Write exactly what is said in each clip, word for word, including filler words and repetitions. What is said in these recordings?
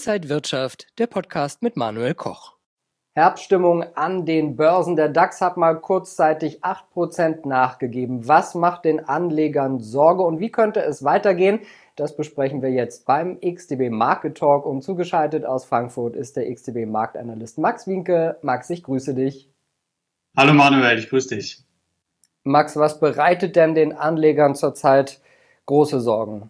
Inside Wirtschaft, der Podcast mit Manuel Koch. Herbststimmung an den Börsen. Der DAX hat mal kurzzeitig acht Prozent nachgegeben. Was macht den Anlegern Sorge und wie könnte es weitergehen? Das besprechen wir jetzt beim X T B Market Talk. Und zugeschaltet aus Frankfurt ist der X T B Marktanalyst Max Wienke. Max, ich grüße dich. Hallo Manuel, ich grüße dich. Max, was bereitet denn den Anlegern zurzeit große Sorgen?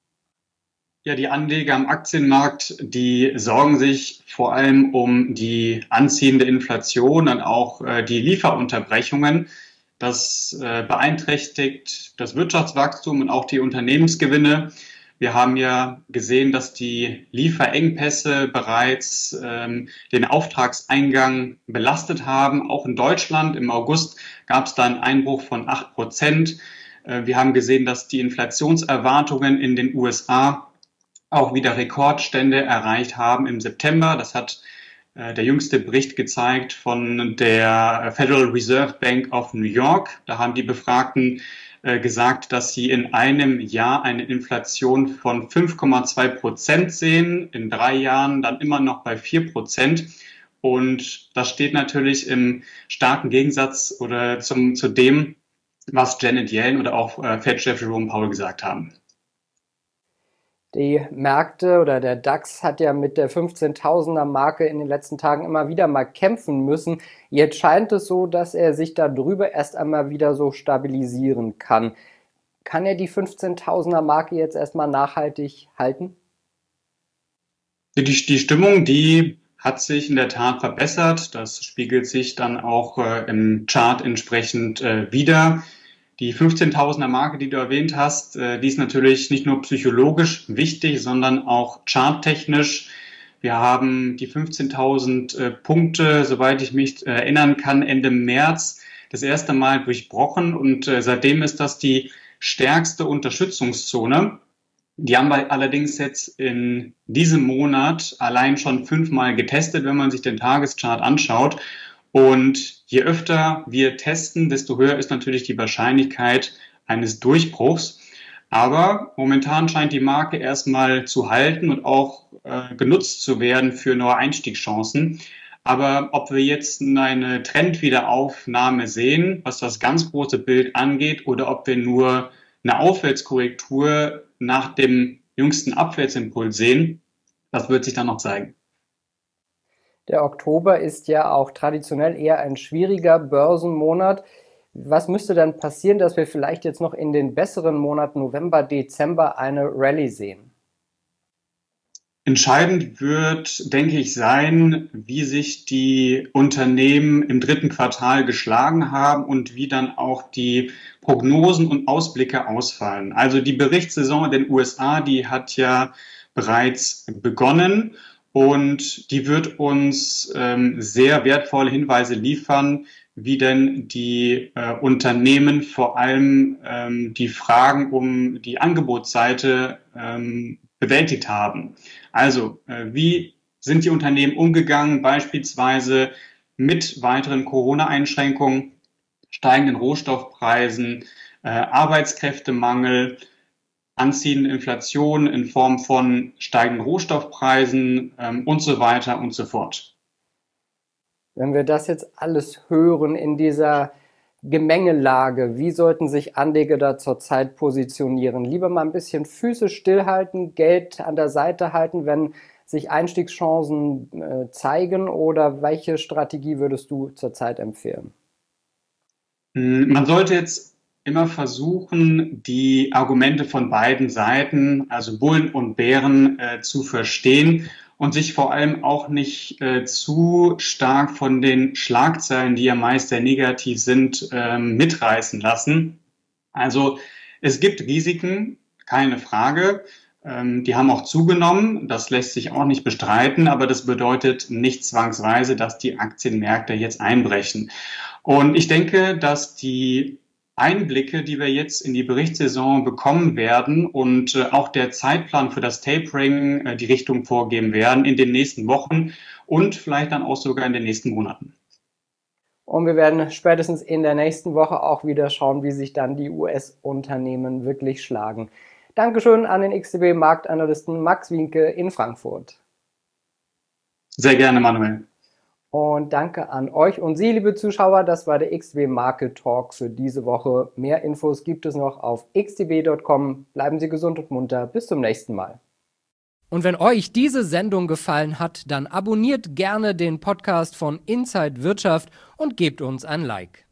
Ja, die Anleger am Aktienmarkt, die sorgen sich vor allem um die anziehende Inflation und auch äh, die Lieferunterbrechungen. Das äh, beeinträchtigt das Wirtschaftswachstum und auch die Unternehmensgewinne. Wir haben ja gesehen, dass die Lieferengpässe bereits ähm, den Auftragseingang belastet haben. Auch in Deutschland im August gab es da einen Einbruch von acht Prozent. Äh, wir haben gesehen, dass die Inflationserwartungen in den U S A auch wieder Rekordstände erreicht haben im September. Das hat äh, der jüngste Bericht gezeigt von der Federal Reserve Bank of New York. Da haben die Befragten äh, gesagt, dass sie in einem Jahr eine Inflation von fünf Komma zwei Prozent sehen, in drei Jahren dann immer noch bei vier Prozent. Und das steht natürlich im starken Gegensatz oder zum, zu dem, was Janet Yellen oder auch äh, Fed-Chef Jerome Powell gesagt haben. Die Märkte oder der DAX hat ja mit der fünfzehntausender Marke in den letzten Tagen immer wieder mal kämpfen müssen. Jetzt scheint es so, dass er sich da drüber erst einmal wieder so stabilisieren kann. Kann er die fünfzehntausender Marke jetzt erstmal nachhaltig halten? Die, die Stimmung, die hat sich in der Tat verbessert. Das spiegelt sich dann auch äh, im Chart entsprechend äh, wider. Die fünfzehntausender Marke, die du erwähnt hast, die ist natürlich nicht nur psychologisch wichtig, sondern auch charttechnisch. Wir haben die fünfzehntausend Punkte, soweit ich mich erinnern kann, Ende März das erste Mal durchbrochen und seitdem ist das die stärkste Unterstützungszone. Die haben wir allerdings jetzt in diesem Monat allein schon fünfmal getestet, wenn man sich den Tageschart anschaut. Und je öfter wir testen, desto höher ist natürlich die Wahrscheinlichkeit eines Durchbruchs. Aber momentan scheint die Marke erstmal zu halten und auch äh, genutzt zu werden für neue Einstiegschancen. Aber ob wir jetzt eine Trendwiederaufnahme sehen, was das ganz große Bild angeht, oder ob wir nur eine Aufwärtskorrektur nach dem jüngsten Abwärtsimpuls sehen, das wird sich dann noch zeigen. Der Oktober ist ja auch traditionell eher ein schwieriger Börsenmonat. Was müsste dann passieren, dass wir vielleicht jetzt noch in den besseren Monaten November, Dezember eine Rallye sehen? Entscheidend wird, denke ich, sein, wie sich die Unternehmen im dritten Quartal geschlagen haben und wie dann auch die Prognosen und Ausblicke ausfallen. Also die Berichtssaison in den U S A, die hat ja bereits begonnen. Und die wird uns ähm, sehr wertvolle Hinweise liefern, wie denn die äh, Unternehmen vor allem ähm, die Fragen um die Angebotsseite ähm, bewältigt haben. Also äh, wie sind die Unternehmen umgegangen, beispielsweise mit weiteren Corona-Einschränkungen, steigenden Rohstoffpreisen, äh, Arbeitskräftemangel, anziehende Inflation in Form von steigenden Rohstoffpreisen ähm, und so weiter und so fort. Wenn wir das jetzt alles hören in dieser Gemengelage, wie sollten sich Anleger da zurzeit positionieren? Lieber mal ein bisschen Füße stillhalten, Geld an der Seite halten, wenn sich Einstiegschancen äh, zeigen, oder welche Strategie würdest du zurzeit empfehlen? Man sollte jetzt immer versuchen, die Argumente von beiden Seiten, also Bullen und Bären, äh, zu verstehen und sich vor allem auch nicht äh, zu stark von den Schlagzeilen, die ja meist sehr negativ sind, äh, mitreißen lassen. Also es gibt Risiken, keine Frage. Ähm, die haben auch zugenommen, das lässt sich auch nicht bestreiten, aber das bedeutet nicht zwangsweise, dass die Aktienmärkte jetzt einbrechen. Und ich denke, dass die Einblicke, die wir jetzt in die Berichtssaison bekommen werden und äh, auch der Zeitplan für das Tapering äh, die Richtung vorgeben werden in den nächsten Wochen und vielleicht dann auch sogar in den nächsten Monaten. Und wir werden spätestens in der nächsten Woche auch wieder schauen, wie sich dann die U S-Unternehmen wirklich schlagen. Dankeschön an den X T B Marktanalysten Max Wienke in Frankfurt. Sehr gerne, Manuel. Und danke an euch und Sie, liebe Zuschauer. Das war der X D B Market Talk für diese Woche. Mehr Infos gibt es noch auf x d b punkt com. Bleiben Sie gesund und munter. Bis zum nächsten Mal. Und wenn euch diese Sendung gefallen hat, dann abonniert gerne den Podcast von Inside Wirtschaft und gebt uns ein Like.